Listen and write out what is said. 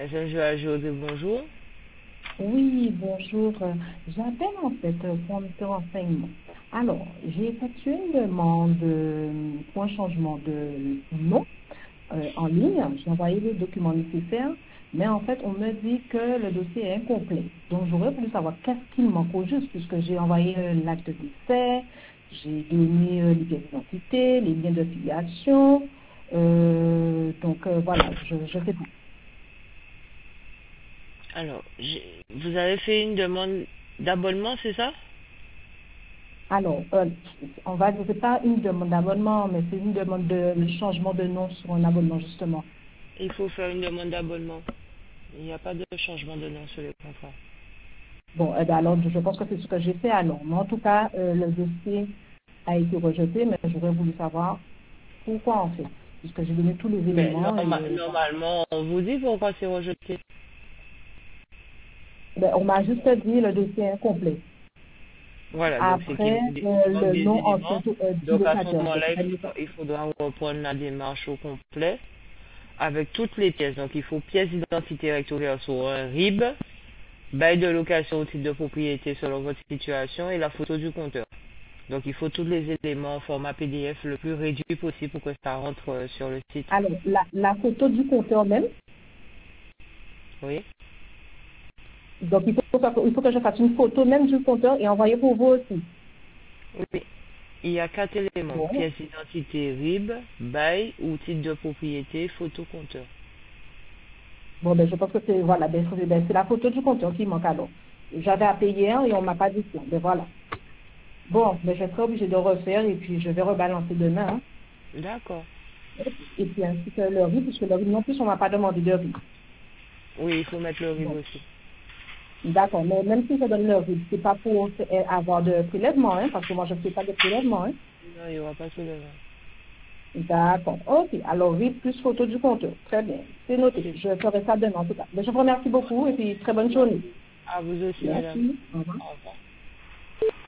SNJ Ajouté, bonjour. Oui, bonjour. J'appelle en fait pour un petit renseignement. Alors, j'ai effectué une demande pour un changement de nom en ligne. J'ai envoyé les documents nécessaires, mais en fait, on me dit que le dossier est incomplet. Donc, j'aurais voulu savoir qu'est-ce qu'il manque au juste, puisque j'ai envoyé l'acte de décès, j'ai donné les pièces d'identité, les liens de filiation. Voilà, je fais tout. Alors, vous avez fait une demande d'abonnement, c'est ça? Alors, on va dire, c'est pas une demande d'abonnement, mais c'est une demande de changement de nom sur un abonnement, justement. Il faut faire une demande d'abonnement. Il n'y a pas de changement de nom sur le contrat. Bon, eh ben alors, je pense que c'est ce que j'ai fait alors. Mais en tout cas, le dossier a été rejeté, mais j'aurais voulu savoir pourquoi en fait, puisque j'ai donné tous les Mais éléments et normalement, on vous dit pourquoi c'est rejeté. ben, on m'a juste dit le dossier est incomplet. Voilà, donc c'est qu'il Après, manque le des nom en éléments. du Donc à ce locataire. moment-là, il faudra reprendre la démarche au complet avec toutes les pièces. Donc il faut pièce d'identité rectangulaire sur un RIB, bail de location au titre de propriété selon votre situation et la photo du compteur. Donc il faut tous les éléments en format PDF le plus réduit possible pour que ça rentre sur le site. Alors, la photo du compteur même, Oui. donc il faut que je fasse une photo même du compteur et envoyer pour vous aussi. Oui. Il y a 4 éléments. Bon. Pièce d'identité RIB, bail ou titre de propriété, photo compteur. Bon, ben, je pense que c'est, voilà, c'est la photo du compteur qui manque alors. J'avais appelé hier et on m'a pas dit ça. Ben voilà. Bon, mais je serai obligée de refaire et puis je vais rebalancer demain. Hein. D'accord. Et puis ainsi que le riz, puisque le riz non plus, on m'a pas demandé de riz. Oui, il faut mettre le RIB Bon, aussi. d'accord. Mais même si je donne le riz, c'est pas pour avoir de prélèvement, hein, parce que moi je ne fais pas de prélèvement. Hein. Non, il n'y aura pas de problème. D'accord. Ok. Alors riz plus photo du compteur. Très bien. C'est noté. C'est Je ferai ça demain en tout cas. Mais je vous remercie beaucoup et puis très bonne journée. à vous aussi, madame. Merci. Au revoir. Au revoir.